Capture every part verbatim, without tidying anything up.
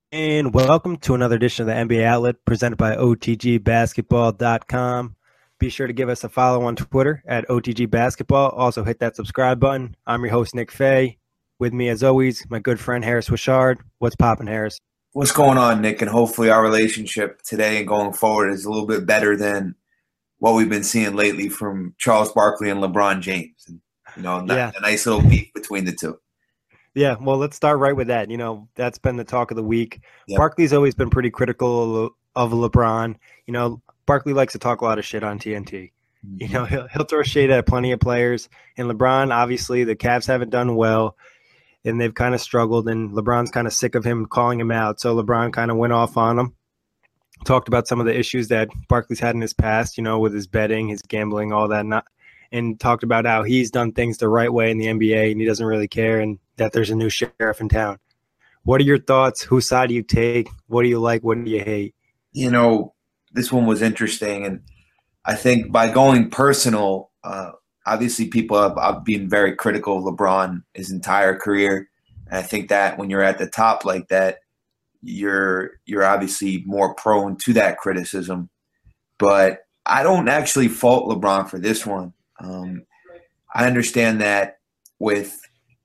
And welcome to another edition of the N B A Outlet presented by O T G basketball dot com. Be sure to give us a follow on Twitter at O T G Basketball. Also, hit that subscribe button. I'm your host, Nick Fay. With me, as always, my good friend Harris Wishard. What's poppin', Harris? What's going on, Nick? And hopefully our relationship today and going forward is a little bit better than what we've been seeing lately from Charles Barkley and LeBron James. And, you know, Yeah. a nice little beef between the two. Yeah, well, let's start right with that. You know, that's been the talk of the week. Yep. Barkley's always been pretty critical of LeBron. You know, Barkley likes to talk a lot of shit on T N T. Mm-hmm. You know, he'll, he'll throw shade at plenty of players. And LeBron, obviously, the Cavs haven't done well, and they've kind of struggled, and LeBron's kind of sick of him calling him out. So LeBron kind of went off on him, talked about some of the issues that Barkley's had in his past, you know, with his betting, his gambling, all that, not, and talked about how he's done things the right way in the N B A, and he doesn't really care, and that there's a new sheriff in town. What are your thoughts? Whose side do you take? What do you like? What do you hate? You know, this one was interesting, and I think by going personal, uh, obviously people have, have been very critical of LeBron his entire career, and I think that when you're at the top like that, you're you're obviously more prone to that criticism. But I don't actually fault LeBron for this one. Um, I understand that with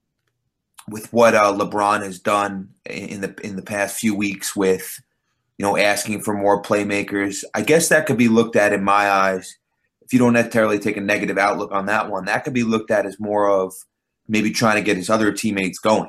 with what uh, LeBron has done in the in the past few weeks with, you know, asking for more playmakers. I guess that could be looked at in my eyes, if you don't necessarily take a negative outlook on that one, that could be looked at as more of maybe trying to get his other teammates going.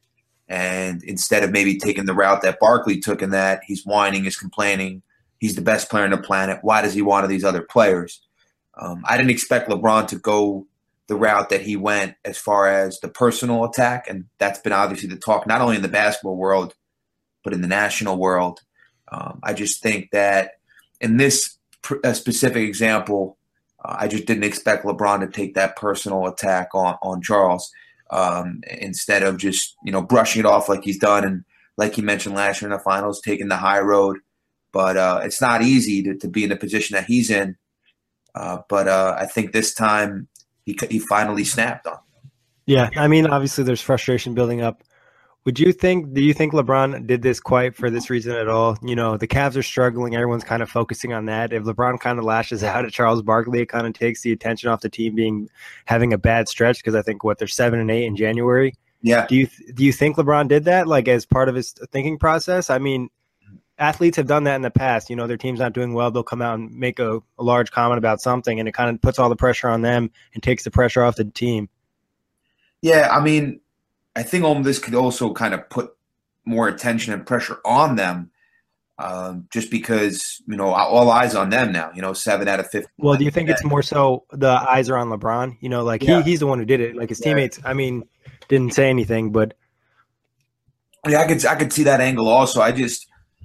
And instead of maybe taking the route that Barkley took in that, he's whining, he's complaining, he's the best player on the planet. Why does he want these other players? Um, I didn't expect LeBron to go the route that he went as far as the personal attack, and that's been obviously the talk not only in the basketball world, but in the national world. Um, I just think that in this pr- specific example, uh, I just didn't expect LeBron to take that personal attack on, on Charles um, instead of just, you know, brushing it off like he's done. And like you mentioned last year in the finals, taking the high road. But uh, it's not easy to, to be in the position that he's in. Uh, but uh, I think this time he he finally snapped on. Yeah, I mean, obviously there's frustration building up. Would you think, do you think LeBron did this quite for this reason at all? You know, the Cavs are struggling. Everyone's kind of focusing on that. If LeBron kind of lashes out at Charles Barkley, it kind of takes the attention off the team being having a bad stretch because I think, what, they're seven and eight in January. Yeah. Do you do you think LeBron did that, like, as part of his thinking process? I mean, athletes have done that in the past. You know, their team's not doing well. They'll come out and make a, a large comment about something, and it kind of puts all the pressure on them and takes the pressure off the team. Yeah, I mean, I think all this could also kind of put more attention and pressure on them, um, just because, you know, all eyes on them now. You know, seven out of fifteen. Well, do you think it's more so the eyes are on LeBron? You know, like Yeah. he he's the one who did it. Like his Yeah. teammates, I mean, didn't say anything, but Yeah, I could I could see that angle also. I just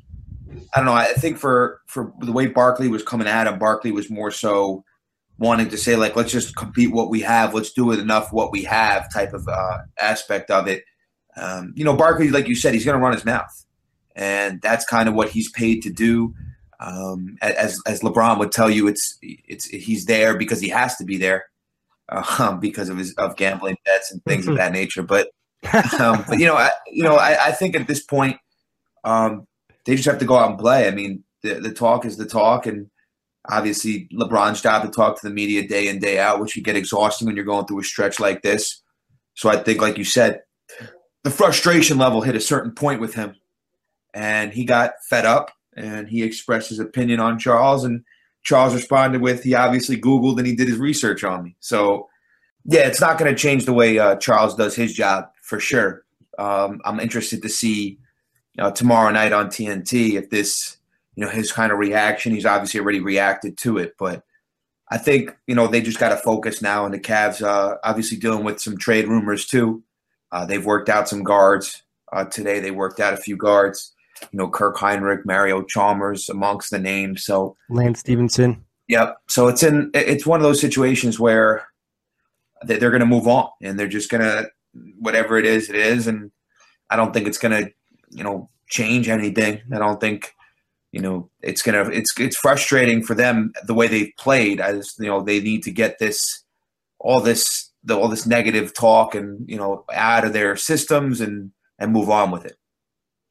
I don't know. I think for for the way Barkley was coming at him, Barkley was more so wanting to say, like, let's just compete what we have. Let's do it enough what we have type of uh, aspect of it. Um, you know, Barkley, like you said, he's going to run his mouth. And that's kind of what he's paid to do. Um, as as LeBron would tell you, it's it's he's there because he has to be there uh, because of his of gambling bets and things of that nature. But um, but you know, I, you know, I, I think at this point, um, they just have to go out and play. I mean, the the talk is the talk, and obviously LeBron's job to talk to the media day in, day out, which can get exhausting when you're going through a stretch like this. So I think, like you said, the frustration level hit a certain point with him, and he got fed up, and he expressed his opinion on Charles, and Charles responded with, he obviously Googled and he did his research on me. So, yeah, it's not going to change the way uh, Charles does his job, for sure. Um, I'm interested to see, you know, tomorrow night on T N T if this, you know, his kind of reaction. He's obviously already reacted to it, but I think, you know, they just got to focus now. And the Cavs uh, obviously dealing with some trade rumors too. Uh, they've worked out some guards. Uh, today they worked out a few guards. You know, Kirk Heinrich, Mario Chalmers amongst the names. So Lance Stevenson. Yep. So it's in it's one of those situations where they're going to move on, and they're just going to, whatever it is, it is. And I don't think it's going to, you know, change anything. I don't think, you know, it's going to, it's, it's frustrating for them the way they've played. As, you know, they need to get this, all this, the, all this negative talk and, you know, out of their systems and, and move on with it.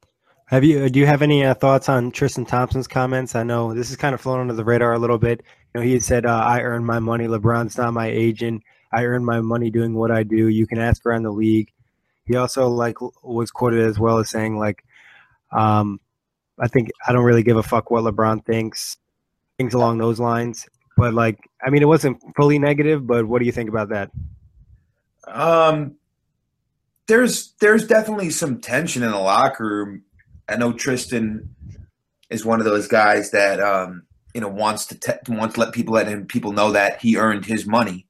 Have you do you have any uh, thoughts on Tristan Thompson's comments? I know this is kind of flown under the radar a little bit. You know, he had said, uh, "I earn my money. LeBron's not my agent. I earn my money doing what I do. You can ask around the league." He also like was quoted as well as saying like, um, "I think I don't really give a fuck what LeBron thinks," things along those lines. But like, I mean, it wasn't fully negative. But what do you think about that? Um, there's there's definitely some tension in the locker room. I know Tristan is one of those guys that um, you know wants to te- wants to let people let him people know that he earned his money,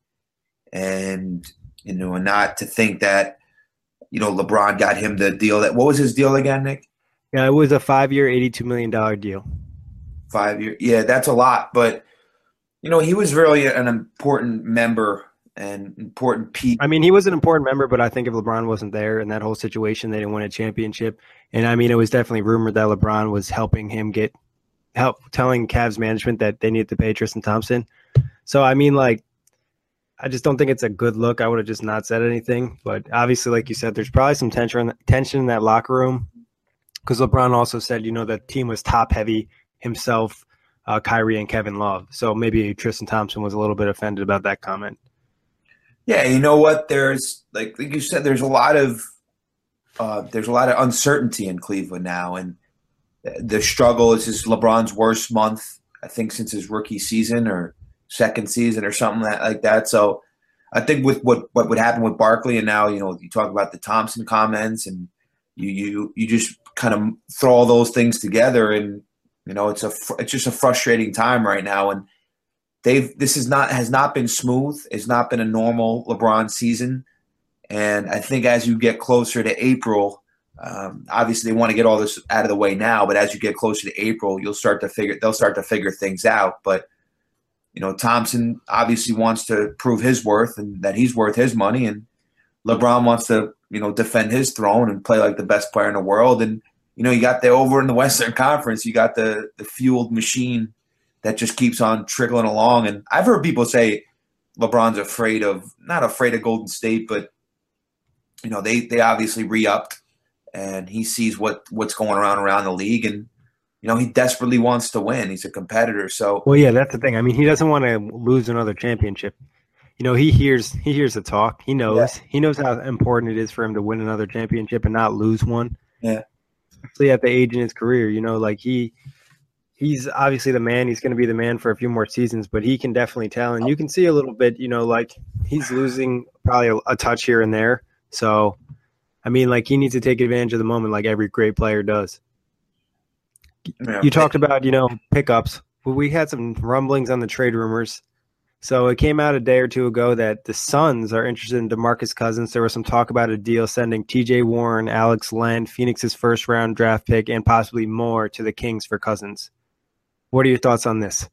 and you know, and not to think that you know LeBron got him the deal. That what was his deal again, Nick? Yeah, it was a five-year, eighty-two million dollar deal. Five year, yeah, that's a lot. But you know, he was really an important member and important piece. I mean, he was an important member, but I think if LeBron wasn't there in that whole situation, they didn't win a championship. And I mean, it was definitely rumored that LeBron was helping him get help, telling Cavs management that they needed to pay Tristan Thompson. So I mean, like, I just don't think it's a good look. I would have just not said anything. But obviously, like you said, there's probably some tension tension in that locker room because LeBron also said, you know, that team was top heavy himself, uh, Kyrie and Kevin Love. So maybe Tristan Thompson was a little bit offended about that comment. Yeah, you know what? There's like like you said, there's a lot of uh, there's a lot of uncertainty in Cleveland now, and the struggle is this LeBron's worst month, I think, since his rookie season or second season or something that, like that. So I think with what what would happen with Barkley, and now you know you talk about the Thompson comments, and you you you just kind of throw all those things together, and you know it's a it's just a frustrating time right now, and. They've this is not has not been smooth. It's not been a normal LeBron season, and I think as you get closer to April, um, obviously they want to get all this out of the way now. But as you get closer to April, you'll start to figure they'll start to figure things out. But you know, Thompson obviously wants to prove his worth and that he's worth his money, and LeBron wants to you know defend his throne and play like the best player in the world. And you know, you got the over in the Western Conference, you got the the fueled machine that just keeps on trickling along. And I've heard people say LeBron's afraid of, not afraid of Golden State, but, you know, they, they obviously re-upped and he sees what, what's going around around the league. And, you know, he desperately wants to win. He's a competitor. So, well, yeah, that's the thing. I mean, he doesn't want to lose another championship. You know, he hears, he hears the talk. He knows, yeah. He knows how important it is for him to win another championship and not lose one. Yeah. Especially at the age in his career, you know, like he, He's obviously the man. He's going to be the man for a few more seasons, but he can definitely tell. And you can see a little bit, you know, like he's losing probably a, a touch here and there. So, I mean, like he needs to take advantage of the moment like every great player does. Yeah. You talked about, you know, pickups. Well, we had some rumblings on the trade rumors. So it came out a day or two ago that the Suns are interested in DeMarcus Cousins. There was some talk about a deal sending T J Warren, Alex Len, Phoenix's first-round draft pick, and possibly more to the Kings for Cousins. What are your thoughts on this?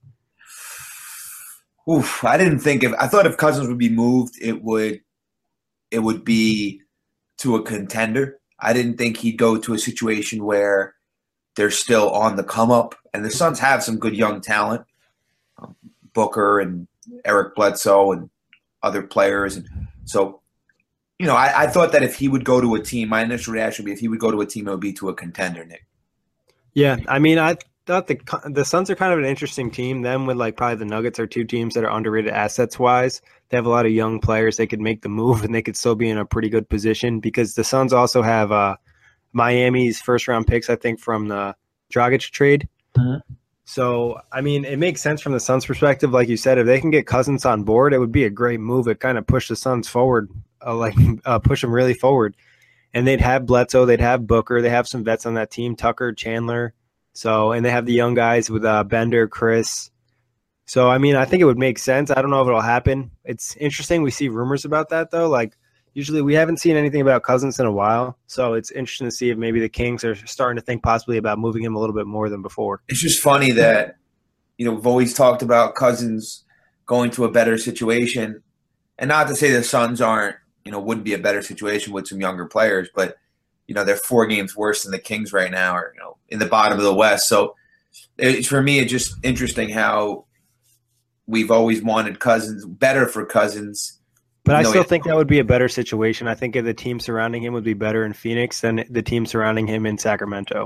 Oof, I didn't think if I thought if Cousins would be moved, it would it would be to a contender. I didn't think he'd go to a situation where they're still on the come up. And the Suns have some good young talent, um, Booker and Eric Bledsoe and other players. And so, you know, I, I thought that if he would go to a team, my initial reaction would be if he would go to a team, it would be to a contender, Nick. Yeah, I mean, I thought the the Suns are kind of an interesting team. Them with like probably the Nuggets are two teams that are underrated assets wise. They have a lot of young players. They could make the move and they could still be in a pretty good position because the Suns also have uh, Miami's first round picks, I think, from the Dragic trade. Uh-huh. So, I mean, it makes sense from the Suns' perspective. Like you said, if they can get Cousins on board, it would be a great move. It kind of push the Suns forward, uh, like uh, push them really forward. And they'd have Bledsoe, they'd have Booker, they have some vets on that team, Tucker, Chandler. So, and they have the young guys with uh, Bender, Chris. So, I mean, I think it would make sense. I don't know if it'll happen. It's interesting. We see rumors about that, though. Like, usually we haven't seen anything about Cousins in a while. So, it's interesting to see if maybe the Kings are starting to think possibly about moving him a little bit more than before. It's just funny that, you know, we've always talked about Cousins going to a better situation. And not to say the Suns aren't, you know, wouldn't be a better situation with some younger players, but you know, they're four games worse than the Kings right now, or, you know, in the bottom of the West. So it, for me, it's just interesting how we've always wanted Cousins, better for Cousins. But I still he, think that would be a better situation. I think if the team surrounding him would be better in Phoenix than the team surrounding him in Sacramento.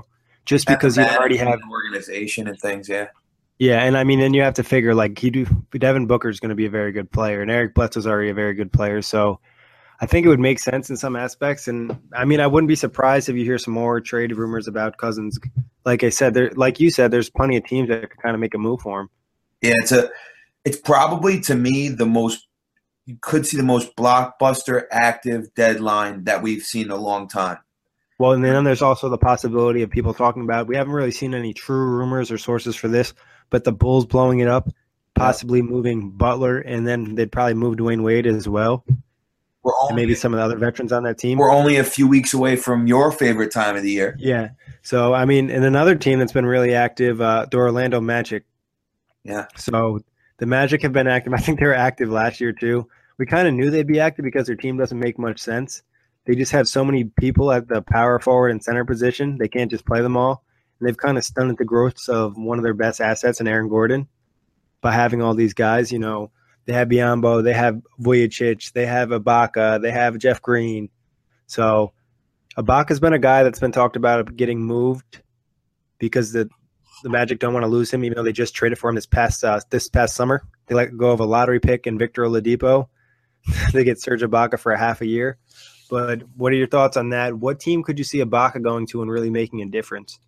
just because you already have organization and things. Yeah. Yeah, and I mean, then you have to figure like he do. Devin Booker is going to be a very good player, and Eric Bledsoe's already a very good player. So I think it would make sense in some aspects. And I mean, I wouldn't be surprised if you hear some more trade rumors about Cousins. Like I said, there, like you said, there's plenty of teams that could kind of make a move for him. Yeah, it's a, it's probably to me the most. You could see the most blockbuster active deadline that we've seen in a long time. Well, and then there's also the possibility of people talking about. We haven't really seen any true rumors or sources for this. But the Bulls blowing it up, possibly moving Butler, and then they'd probably move Dwayne Wade as well. We're only, and maybe some of the other veterans on that team. We're only a few weeks away from your favorite time of the year. Yeah. So, I mean, and another team that's been really active, uh, the Orlando Magic. Yeah. So the Magic have been active. I think they were active last year too. We kind of knew they'd be active because their team doesn't make much sense. They just have so many people at the power forward and center position. They can't just play them all. And they've kind of stunted the growth of one of their best assets in Aaron Gordon by having all these guys. You know, they have Biyombo, they have Vujicic, they have Ibaka, they have Jeff Green. So Ibaka's been a guy that's been talked about getting moved because the the Magic don't want to lose him, even though they just traded for him this past uh, this past summer. They let go of a lottery pick and Victor Oladipo. They get Serge Ibaka for a half a year. But what are your thoughts on that? What team could you see Ibaka going to and really making a difference?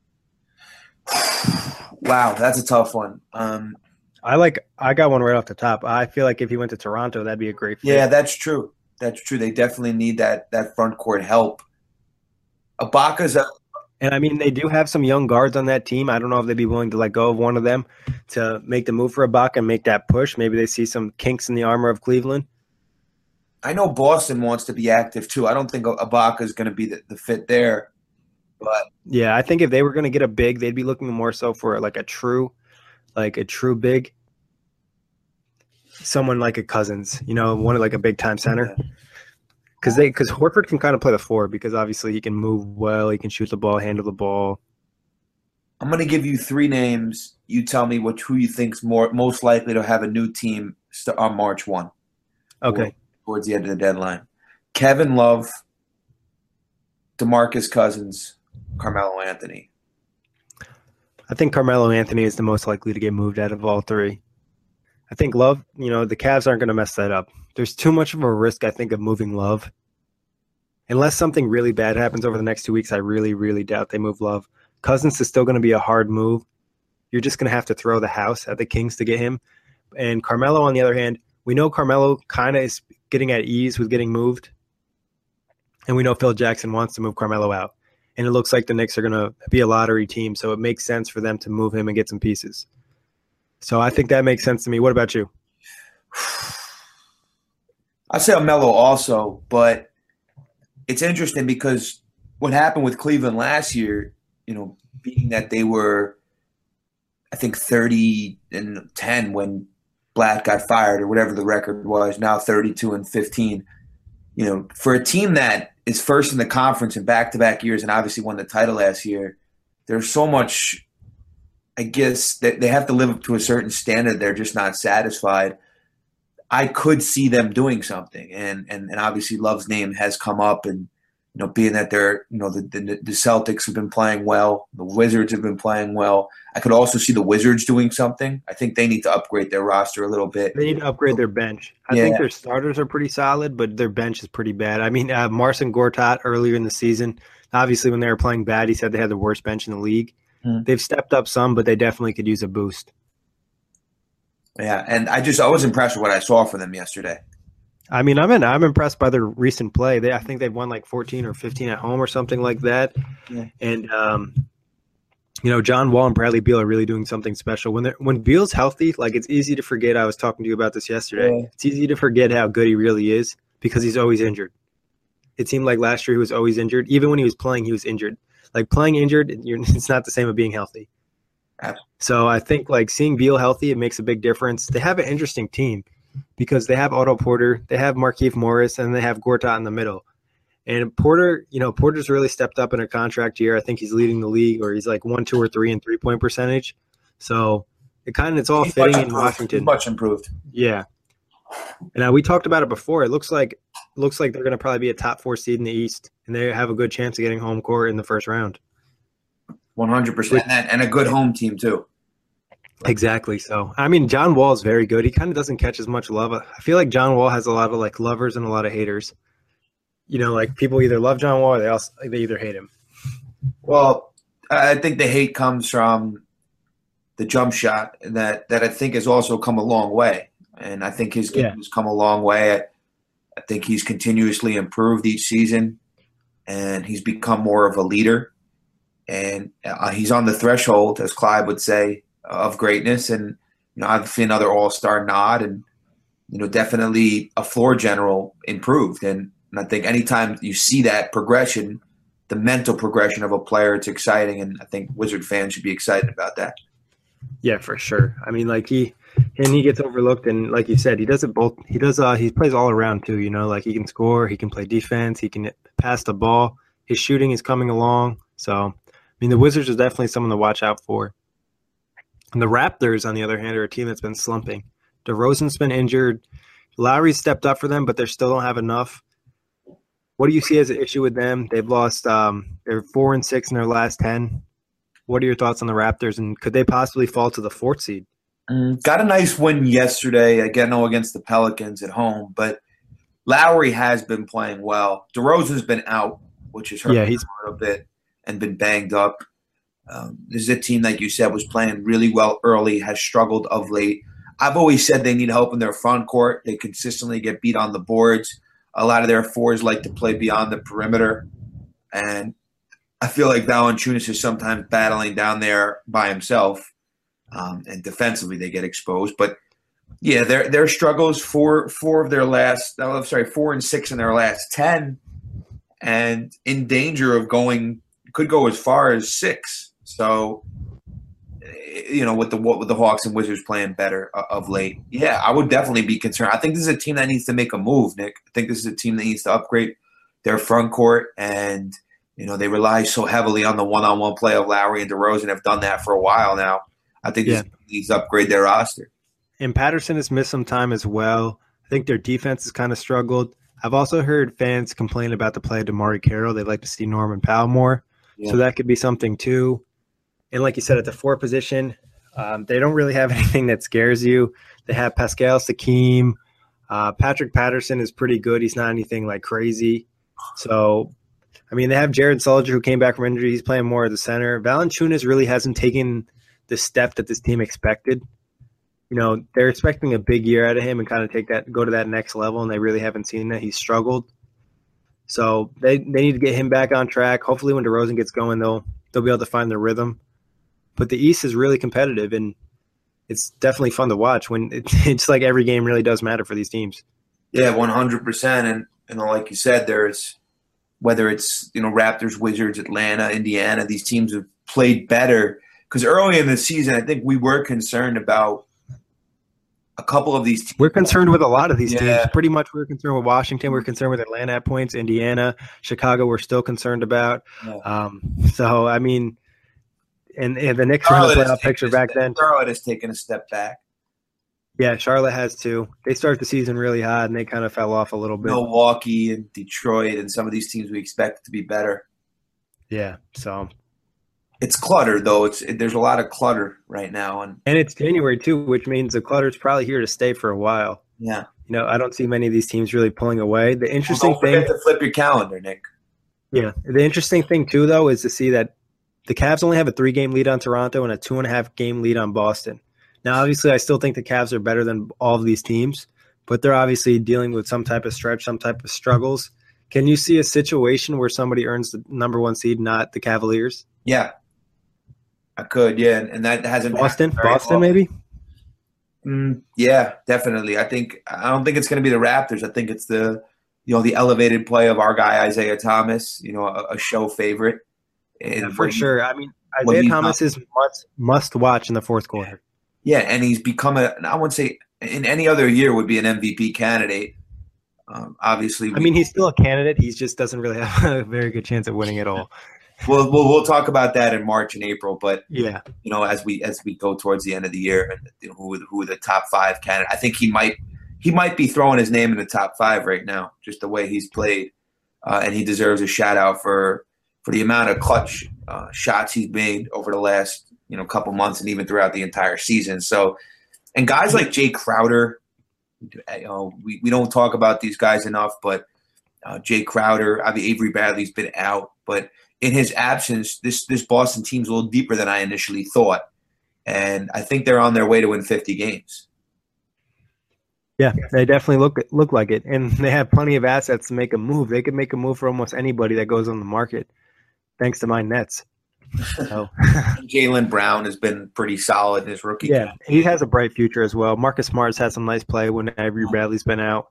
Wow, that's a tough one. Um, I like. I got one right off the top. I feel like if he went to Toronto, that'd be a great fit. Yeah, that's true. That's true. They definitely need that that front court help. Ibaka's a And I mean, they do have some young guards on that team. I don't know if they'd be willing to let go of one of them to make the move for Ibaka and make that push. Maybe they see some kinks in the armor of Cleveland. I know Boston wants to be active too. I don't think Ibaka is going to be the, the fit there. But yeah, I think if they were going to get a big, they'd be looking more so for like a true, like a true big, someone like a Cousins, you know, one like a big time center. Because they, because Horford can kind of play the four because obviously he can move well, he can shoot the ball, handle the ball. I'm going to give you three names. You tell me what who you think's more most likely to have a new team on March first. Okay. Or towards the end of the deadline. Kevin Love, DeMarcus Cousins, Carmelo Anthony. I think Carmelo Anthony is the most likely to get moved out of all three. I think Love, you know, the Cavs aren't going to mess that up. There's too much of a risk, I think, of moving Love. Unless something really bad happens over the next two weeks, I really, really doubt they move Love. Cousins is still going to be a hard move. You're just going to have to throw the house at the Kings to get him. And Carmelo, on the other hand, we know Carmelo kind of is getting at ease with getting moved. And we know Phil Jackson wants to move Carmelo out. And it looks like the Knicks are going to be a lottery team, so it makes sense for them to move him and get some pieces. So I think that makes sense to me. What about you? I say Melo also, but it's interesting because what happened with Cleveland last year, you know, being that they were, I think, thirty and ten when Blatt got fired or whatever the record was, now thirty-two and fifteen. You know, for a team that is first in the conference in back-to-back years and obviously won the title last year, there's so much, I guess, that they have to live up to a certain standard. They're just not satisfied. I could see them doing something, and and and obviously Love's name has come up, and you know, being that they're, you know, the, the the Celtics have been playing well, the Wizards have been playing well. I could also see the Wizards doing something. I think they need to upgrade their roster a little bit. They need to upgrade their bench. I yeah. think their starters are pretty solid, but their bench is pretty bad. I mean, uh, Marcin Gortat earlier in the season, obviously when they were playing bad, he said they had the worst bench in the league. Hmm. They've stepped up some, but they definitely could use a boost. Yeah, and I just I was impressed with what I saw from them yesterday. I mean, I'm in, I'm impressed by their recent play. They I think they've won like fourteen or fifteen at home or something like that. Yeah. And um, you know, John Wall and Bradley Beal are really doing something special. When they when Beal's healthy, like it's easy to forget. I was talking to you about this yesterday. Yeah. It's easy to forget how good he really is because he's always injured. It seemed like last year he was always injured. Even when he was playing, he was injured. Like playing injured, you're, it's not the same as being healthy. So I think like seeing Beal healthy, it makes a big difference. They have an interesting team because they have Otto Porter, they have Markieff Morris, and they have Gortat in the middle. And Porter, you know, Porter's really stepped up in a contract year. I think he's leading the league, or he's like one, two, or three in three point percentage. So it kind of it's all he's fitting in improved. Washington. He's much improved. Yeah. And uh, we talked about it before. It looks like looks like they're going to probably be a top four seed in the East, and they have a good chance of getting home court in the first round. one hundred percent, and, and a good home team too. Exactly. So, I mean, John Wall is very good. He kind of doesn't catch as much love. I feel like John Wall has a lot of like lovers and a lot of haters. You know, like people either love John Wall or they also they either hate him. Well, I think the hate comes from the jump shot that that I think has also come a long way, and I think his game yeah. has come a long way. I, I think he's continuously improved each season, and he's become more of a leader. And uh, he's on the threshold, as Clyde would say, of greatness. And you know, I've seen another All-Star nod, and you know, definitely a floor general improved. And, and I think anytime you see that progression, the mental progression of a player, it's exciting. And I think Wizard fans should be excited about that. Yeah, for sure. I mean, like he and he gets overlooked, and like you said, he does it both. He does. Uh, he plays all around too. You know, like he can score, he can play defense, he can pass the ball. His shooting is coming along. So, I mean, the Wizards are definitely someone to watch out for. And the Raptors, on the other hand, are a team that's been slumping. DeRozan's been injured. Lowry stepped up for them, but they still don't have enough. What do you see as an issue with them? They've lost. Um, they're four and six in their last ten. What are your thoughts on the Raptors, and could they possibly fall to the fourth seed? Mm, got a nice win yesterday, again, no, against the Pelicans at home, but Lowry has been playing well. DeRozan's been out, which has hurt yeah, he's, a little bit, and been banged up. Um, this is a team, like you said, was playing really well early, has struggled of late. I've always said they need help in their front court. They consistently get beat on the boards. A lot of their fours like to play beyond the perimeter, and I feel like Valanciunas is sometimes battling down there by himself, um, and defensively they get exposed. But yeah, their their struggles four four of their last, oh, I'm sorry, four and six in their last ten, and in danger of going, could go as far as six. So, you know, with the with the Hawks and Wizards playing better of late, yeah, I would definitely be concerned. I think this is a team that needs to make a move, Nick. I think this is a team that needs to upgrade their front court, and you know, they rely so heavily on the one-on-one play of Lowry and DeRozan, have done that for a while now. I think yeah. this needs to upgrade their roster. And Patterson has missed some time as well. I think their defense has kind of struggled. I've also heard fans complain about the play of DeMarre Carroll. They'd like to see Norman Powell more. Yeah. So that could be something too. And like you said, at the four position, um, they don't really have anything that scares you. They have Pascal Siakam. Uh, Patrick Patterson is pretty good. He's not anything like crazy. So – I mean, they have Jared Sullinger, who came back from injury. He's playing more at the center. Valanciunas really hasn't taken the step that this team expected. You know, they're expecting a big year out of him and kind of take that, go to that next level, and they really haven't seen that. He's struggled. So they, they need to get him back on track. Hopefully when DeRozan gets going, they'll they'll be able to find their rhythm. But the East is really competitive, and it's definitely fun to watch when it, it's like every game really does matter for these teams. Yeah, one hundred percent. And, and like you said, there's – whether it's, you know, Raptors, Wizards, Atlanta, Indiana, these teams have played better. Because early in the season, I think we were concerned about a couple of these teams. We're concerned with a lot of these yeah. teams. Pretty much we're concerned with Washington. We're concerned with Atlanta at points. Indiana, Chicago we're still concerned about. Yeah. Um, so, I mean, and, and the Knicks were in the playoff picture back step, then. Charlotte has taken a step back. Yeah, Charlotte has too. They started the season really hot, and they kind of fell off a little bit. Milwaukee and Detroit and some of these teams we expect to be better. Yeah, so it's cluttered though. It's it, there's a lot of clutter right now, and and it's January too, which means the clutter's probably here to stay for a while. Yeah, you know, I don't see many of these teams really pulling away. The interesting well, don't thing forget to flip your calendar, Nick. Yeah, the interesting thing too, though, is to see that the Cavs only have a three-game lead on Toronto and a two-and-a-half-game lead on Boston. Now, obviously, I still think the Cavs are better than all of these teams, but they're obviously dealing with some type of stretch, some type of struggles. Can you see a situation where somebody earns the number one seed, not the Cavaliers? Yeah, I could, yeah, and that hasn't Boston, Boston, often. maybe. Mm, yeah, definitely. I think I don't think it's going to be the Raptors. I think it's the you know the elevated play of our guy Isaiah Thomas. You know, a, a show favorite. Yeah, for sure. I mean, Isaiah Thomas is must must watch in the fourth quarter. Yeah, and he's become a. I wouldn't say in any other year would be an M V P candidate. Um, obviously, we, I mean, he's still a candidate. He just doesn't really have a very good chance at winning at all. We'll, we'll we'll talk about that in March and April, but yeah, you know, as we as we go towards the end of the year, and you know, who who are the top five candidates? I think he might he might be throwing his name in the top five right now, just the way he's played, uh, and he deserves a shout out for for the amount of clutch uh, shots he's made over the last you know couple months and even throughout the entire season. So, and guys like Jay Crowder, you know, we, we don't talk about these guys enough, but uh, Jay Crowder, I mean, Avery Bradley's been out, but in his absence, this this Boston team's a little deeper than I initially thought, and I think they're on their way to win fifty games. Yeah, they definitely look look like it, and they have plenty of assets to make a move. They could make a move for almost anybody that goes on the market, thanks to my Nets. So. Jaylen Brown has been pretty solid in his rookie. Yeah, game. he has a bright future as well. Marcus Smart's had some nice play when Avery Bradley's been out.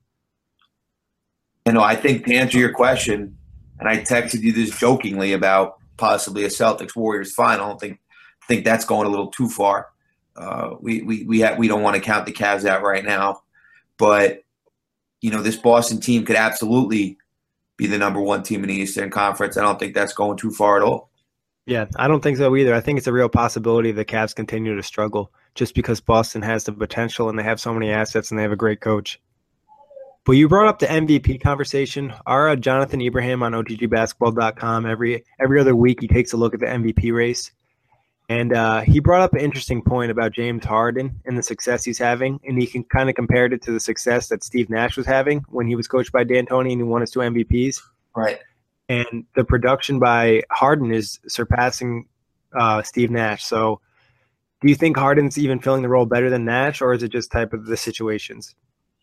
You know, I think to answer your question, and I texted you this jokingly about possibly a Celtics Warriors final. I don't think think that's going a little too far. Uh, we we we have, we don't want to count the Cavs out right now, but you know, this Boston team could absolutely be the number one team in the Eastern Conference. I don't think that's going too far at all. Yeah, I don't think so either. I think it's a real possibility the Cavs continue to struggle just because Boston has the potential and they have so many assets and they have a great coach. But you brought up the M V P conversation. Our uh, Jonathan Ibrahim on O T G basketball dot com, every every other week he takes a look at the M V P race. And uh, he brought up an interesting point about James Harden and the success he's having, and he can kind of compared it to the success that Steve Nash was having when he was coached by D'Antoni and he won his two M V Ps. Right. And the production by Harden is surpassing uh, Steve Nash. So do you think Harden's even filling the role better than Nash, or is it just type of the situations?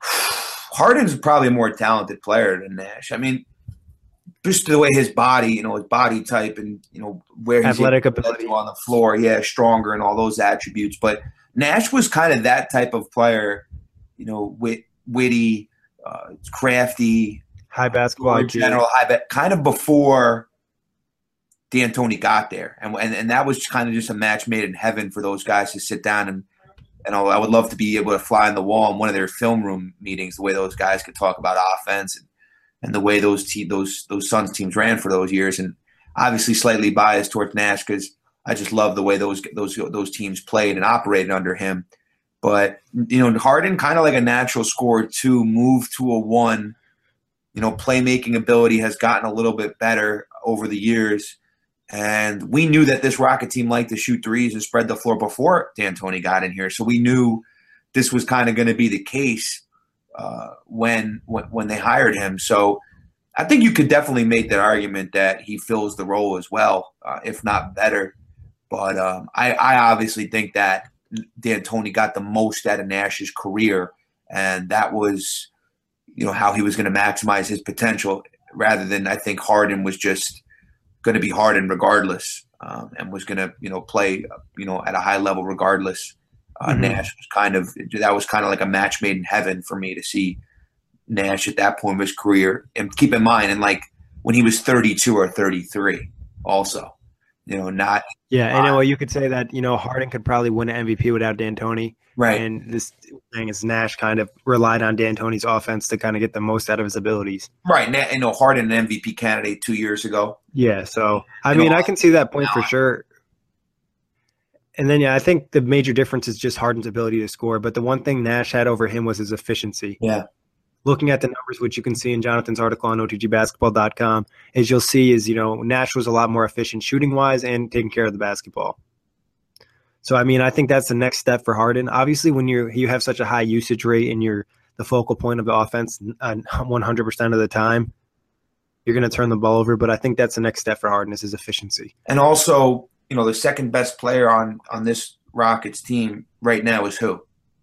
Harden's probably a more talented player than Nash. I mean, just the way his body, you know, his body type and, you know, where he's athletic ability on the floor, yeah, stronger and all those attributes. But Nash was kind of that type of player, you know, wit, witty, uh, crafty, high basketball in general, high bet, kind of before D'Antoni got there, and, and and that was kind of just a match made in heaven for those guys to sit down and and I would love to be able to fly on the wall in one of their film room meetings, the way those guys could talk about offense and, and the way those te- those those Suns teams ran for those years. And obviously slightly biased towards Nash because I just love the way those those those teams played and operated under him. But you know, Harden kind of like a natural scorer too, move to a one. You know, playmaking ability has gotten a little bit better over the years. And we knew that this Rocket team liked to shoot threes and spread the floor before D'Antoni got in here. So we knew this was kind of going to be the case uh, when, when when they hired him. So I think you could definitely make that argument that he fills the role as well, uh, if not better. But um, I, I obviously think that D'Antoni got the most out of Nash's career, and that was, you know, how he was going to maximize his potential, rather than I think Harden was just going to be Harden regardless, um, and was going to, you know, play, you know, at a high level regardless. Uh, mm-hmm. Nash was kind of that was kind of like a match made in heaven for me to see Nash at that point of his career. And keep in mind, and like when he was thirty-two or thirty-three, also, you know, not yeah. And uh, you could say that, you know, Harden could probably win an M V P without D'Antoni. Right. And this thing is Nash kind of relied on D'Antoni's offense to kind of get the most out of his abilities. Right. And, you know, Harden, an M V P candidate two years ago. Yeah. So, I you mean, know, I can see that point for sure. And then, yeah, I think the major difference is just Harden's ability to score. But the one thing Nash had over him was his efficiency. Yeah. Looking at the numbers, which you can see in Jonathan's article on O T G basketball dot com, as you'll see is, you know, Nash was a lot more efficient shooting-wise and taking care of the basketball. So, I mean, I think that's the next step for Harden. Obviously, when you you have such a high usage rate and you're the focal point of the offense uh, one hundred percent of the time, you're going to turn the ball over. But I think that's the next step for Harden is his efficiency. And also, you know, the second best player on, on this Rockets team right now is who?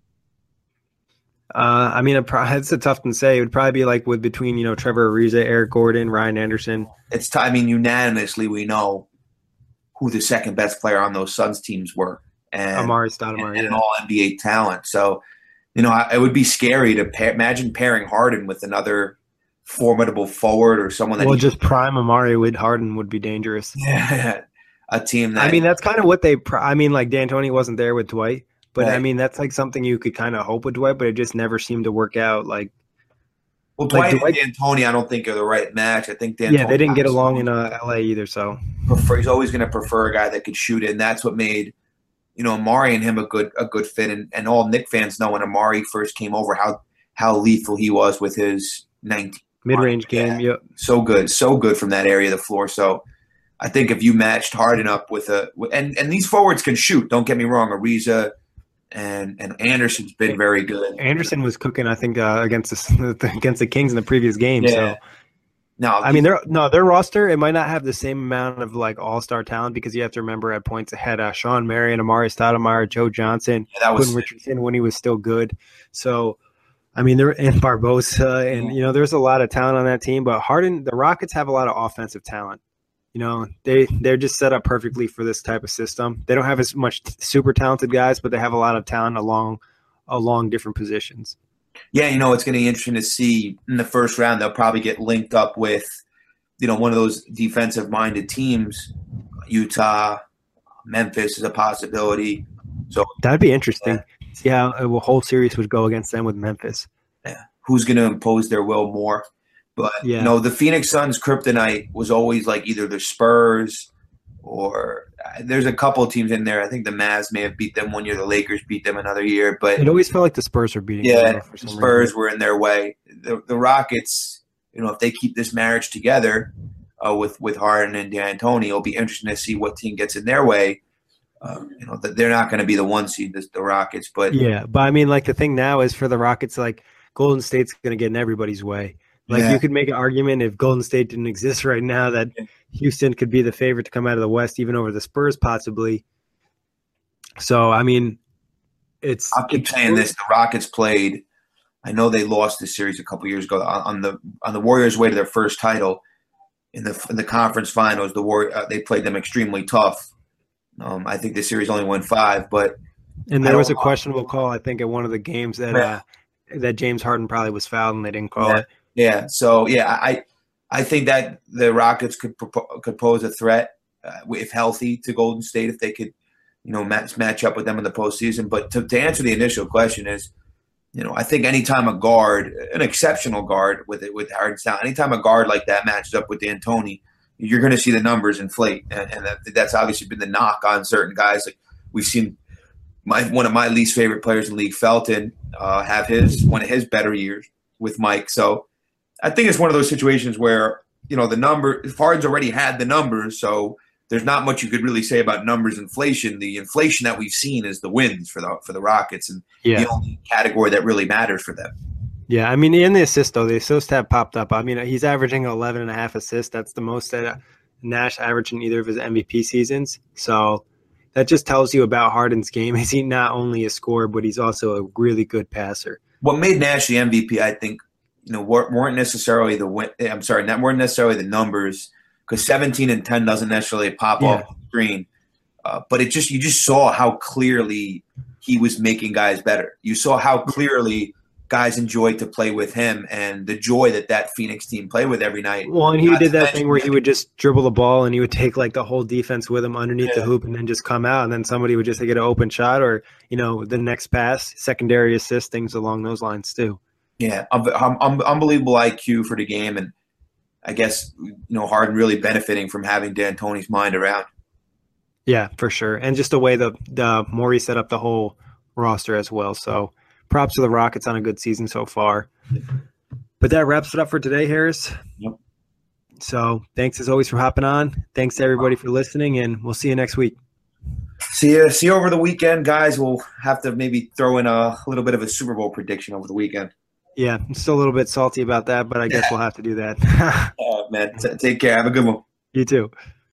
Uh, I mean, it's a tough thing to say. It would probably be like with between, you know, Trevor Ariza, Eric Gordon, Ryan Anderson. It's t- I mean, unanimously we know who the second best player on those Suns teams were. And, Amari Stoudemire, and, and yeah. all N B A talent. So, you know, I, it would be scary to pair, imagine pairing Harden with another formidable forward or someone that. Well, just prime Amari with Harden would be dangerous. Yeah, a team that. I mean, that's kind of what they. I mean, like D'Antoni wasn't there with Dwight, but right. I mean, that's like something you could kind of hope with Dwight, but it just never seemed to work out. Like, well, Dwight, like Dwight and D'Antoni, I don't think are the right match. I think D'Antoni. Yeah, they didn't get along in uh, L A either. So prefer, he's always going to prefer a guy that could shoot it, and that's what made. You know, Amari and him a good a good fit, and, and all Knick fans know when Amari first came over how how lethal he was with his nineteen mid range game. Yeah. Yep, so good, so good from that area of the floor. So I think if you matched Harden up with a and and these forwards can shoot. Don't get me wrong, Ariza and and Anderson's been very good. Anderson was cooking, I think, uh, against the against the Kings in the previous game. Yeah. So. No, I mean, their no their roster, it might not have the same amount of like all star talent because you have to remember at points ahead, uh, Sean Marion, Amari Stoudemire, Joe Johnson, yeah, that was Quinn Richardson when he was still good. So, I mean, they're in Barbosa, and you know, there's a lot of talent on that team. But Harden, the Rockets have a lot of offensive talent. You know, they they're just set up perfectly for this type of system. They don't have as much super talented guys, but they have a lot of talent along along different positions. Yeah, you know, it's going to be interesting to see in the first round. They'll probably get linked up with, you know, one of those defensive-minded teams. Utah, Memphis is a possibility. So that'd be interesting. Yeah. See how a whole series would go against them with Memphis. Yeah, who's going to impose their will more? But yeah. you know, the Phoenix Suns' kryptonite was always like either the Spurs or there's a couple of teams in there. I think the Mavs may have beat them one year. The Lakers beat them another year. But it always felt like the Spurs were beating yeah, them. Yeah, the Spurs reason. were in their way. The, the Rockets, you know, if they keep this marriage together uh, with, with Harden and D'Antoni, it'll be interesting to see what team gets in their way. Um, you know, they're not going to be the one seed, the, the Rockets. But yeah, but I mean, like the thing now is for the Rockets, like Golden State's going to get in everybody's way. Like yeah. you could make an argument if Golden State didn't exist right now that Houston could be the favorite to come out of the West, even over the Spurs possibly. So, I mean, it's – I'll keep saying this. The Rockets played – I know they lost this series a couple years ago on, on the on the Warriors' way to their first title in the in the conference finals. The War, uh, they played them extremely tough. Um, I think the series only won five, but – And there was a questionable call, I think, at one of the games that yeah. uh, that James Harden probably was fouled and they didn't call yeah. it. Yeah, so yeah, I I think that the Rockets could could pose a threat uh, if healthy to Golden State if they could, you know, match match up with them in the postseason. But to, to answer the initial question is, you know, I think anytime a guard, an exceptional guard with it with Harden's talent, anytime a guard like that matches up with D'Antoni, you're going to see the numbers inflate, and, and that, that's obviously been the knock on certain guys. Like we've seen, my one of my least favorite players in the league, Felton, uh, have his one of his better years with Mike. So. I think it's one of those situations where, you know, the number – Harden's already had the numbers, so there's not much you could really say about numbers inflation. The inflation that we've seen is the wins for the for the Rockets and yeah. the only category that really matters for them. Yeah, I mean, in the assists, though, the assists have popped up. I mean, he's averaging eleven and a half assists. That's the most that Nash averaged in either of his M V P seasons. So that just tells you about Harden's game. Is he not only a scorer, but he's also a really good passer. What made Nash the M V P, I think – you know, weren't necessarily the win. I'm sorry, not weren't necessarily the numbers because seventeen and ten doesn't necessarily pop yeah. off the screen. Uh, but it just you just saw how clearly he was making guys better. You saw how clearly guys enjoyed to play with him and the joy that that Phoenix team played with every night. Well, and he Not did that thing where he would just dribble the ball and he would take like the whole defense with him underneath yeah. the hoop and then just come out and then somebody would just get an open shot or, you know, the next pass, secondary assist, things along those lines too. Yeah, um, um, unbelievable I Q for the game, and I guess you know Harden really benefiting from having D'Antoni's mind around. Yeah, for sure, and just the way the the Morey set up the whole roster as well. So, props to the Rockets on a good season so far. But that wraps it up for today, Harris. Yep. So, thanks as always for hopping on. Thanks to everybody for listening, and we'll see you next week. See you, see you over the weekend, guys. We'll have to maybe throw in a little bit of a Super Bowl prediction over the weekend. Yeah, I'm still a little bit salty about that, but I guess we'll have to do that. Oh, man. T- take care. Have a good one. You too.